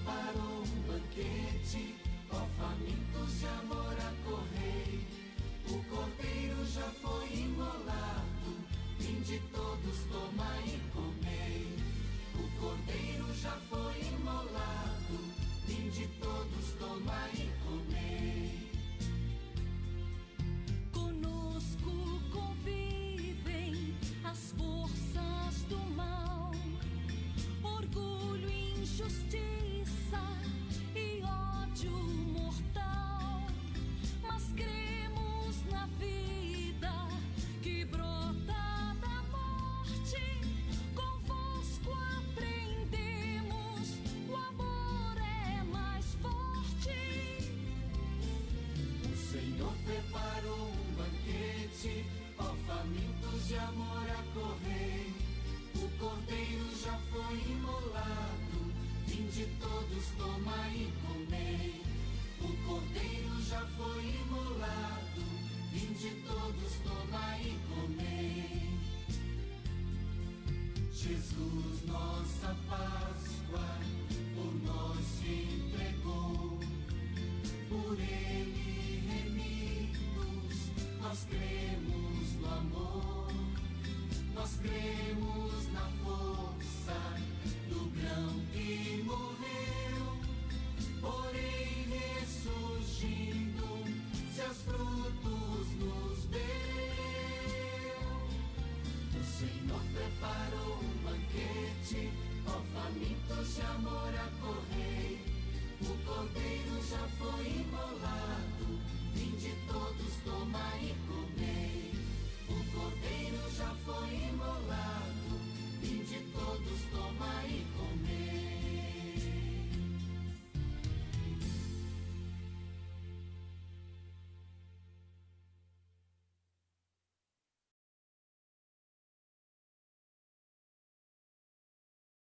preparou um banquete, ó famintos de amor acorrei. O cordeiro já foi imolado, vinde todos, tomai e comei. O cordeiro já foi imolado, vinde todos, tomai e comei. Conosco convivem as forças do mal, orgulho, injustiça e ódio mortal. Mas cremos na vida que brota da morte. Convosco aprendemos, o amor é mais forte. O Senhor preparou um banquete, ó famintos de amor acorrei. O cordeiro já foi imolado, vinde todos, tomai e comei. O cordeiro já foi imolado, vinde todos, tomai e comei. Jesus, nossa Páscoa, por nós se entregou. Por ele remidos, nós cremos no amor. Nós cremos na força do grão que morreu, porém ressurgindo, seus frutos nos deu. O Senhor preparou um banquete, ó famintos de amor acorrei. O cordeiro já foi imolado, vinde todos, tomai e comei. O cordeiro já foi imolado,